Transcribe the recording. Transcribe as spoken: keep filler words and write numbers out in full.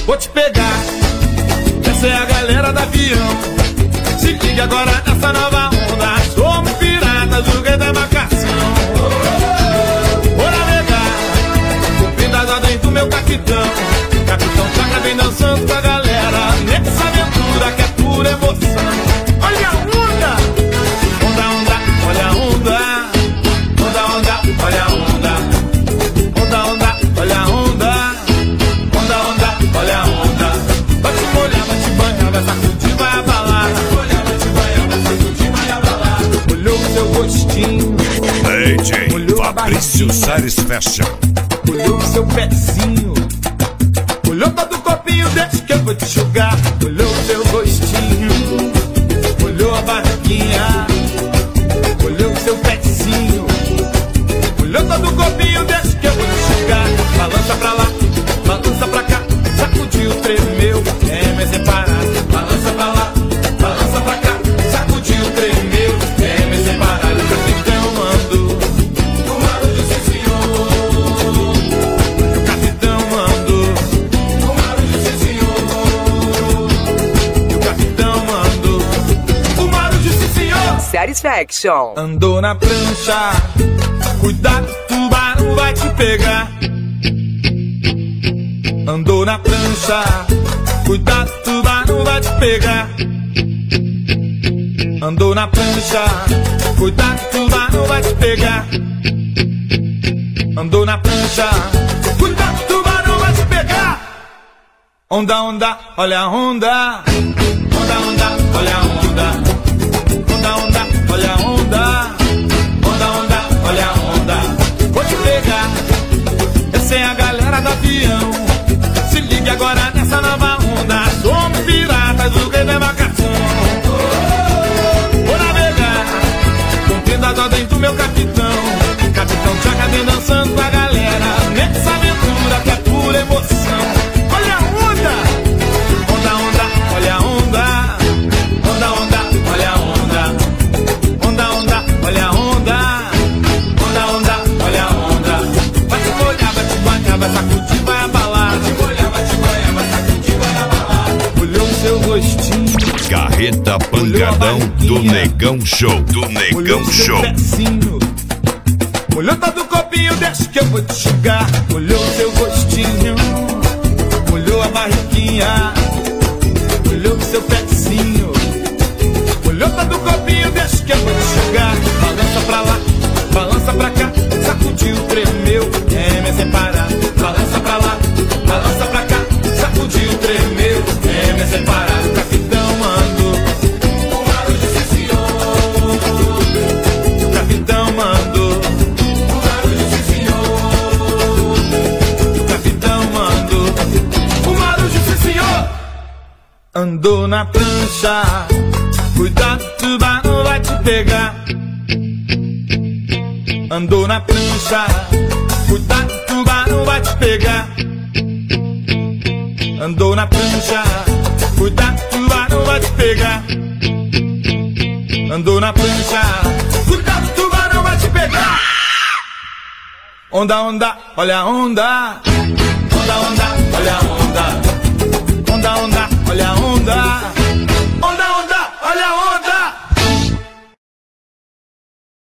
vou te pegar. Essa é a galera do avião. Se liga agora nessa nova onda. Somos piratas do rei da embarcação. Vou navegar, cumprindo as ordens do meu capitão. Capitão Chacra vem dançando com a galera nessa aventura que é pura emoção. Olha a onda, onda, onda, olha a onda. Onda, onda, olha a onda. Onda, onda, olha a onda. Onda, onda, olha a onda. Vai te molhar, vai te banhar, vai sacudir, vai abalar. Vai te molhar, vai te banhar, vai sacudir, vai abalar. Olhou o seu rostinho, D J Fabrício Salles Fashion. olhou o seu pezinho, olhou todo o corpinho, deixa que eu vou te enxugar. Olhou o seu rostinho, olhou a barriguinha, olhou o seu pezinho, olhou todo o corpinho, deixa que eu vou te enxugar. Balança pra lá, balança pra cá, sacudiu, tremeu, é me separar. Balança pra lá, balança pra cá, sacudiu, tremeu, é me separar. O capitão mandou, o Marujo se senhor. O capitão mandou, o Marujo se senhor. O capitão mandou, o Marujo se senhor. Satisfaction. Andou na prancha, cuidado, tubarão vai te pegar. Andou na prancha, cuidado, tubarão vai te pegar. Andou na prancha, cuidado, tubarão vai te pegar. Andou na prancha, cuidado, tubarão vai te pegar. Onda, onda, olha a onda. Onda, onda, olha a onda. Onda, onda, olha a onda. Onda, onda, olha a onda. Vou te pegar. Essa é a galera do avião. Se ligue agora nessa nova onda. Somos piratas do rei da embarcação. Vou navegar, cumprindo as ordens do meu capitão. Capitão Chacra vem dançando com a galera nessa aventura que é pura emoção. Olha a onda, onda, onda, olha a onda. Onda, onda, olha a onda. Onda, onda, olha a onda. Onda, onda, olha a onda. Vai te molhar, vai te banhar, vai sacudir, vai abalar. Vai te molhar, vai te banhar, vai sacudir, vai abalar. Olhou o seu rostinho, Carreta Pancadão do Negão Show. Do Negão olhou o seu Show. pezinho, olhou todo o copinho, deixa que eu vou te enxugar. Olhou o seu rostinho, olhou a barriguinha, olhou o seu pezinho, olhou todo o copinho, deixa que eu vou te enxugar. Balança pra lá, balança pra cá, sacudiu, tremeu, é me separar. Balança pra lá, balança pra cá, sacudiu, tremeu, é me separar. O capitão mandou, o Marujo se senhor. O capitão mandou, o Marujo se senhor. O capitão mandou, o Marujo se senhor. Andou na prancha, cuidado, tubarão vai te pegar. Andou na prancha, cuidado, tubarão vai te pegar. Andou na prancha, cuidado, tubarão vai te pegar. Andou na prancha, cuidado, tubarão vai te pegar. Onda, onda, olha a onda. Onda, onda, olha a onda. Onda, onda, olha a onda. Onda, onda, olha a onda.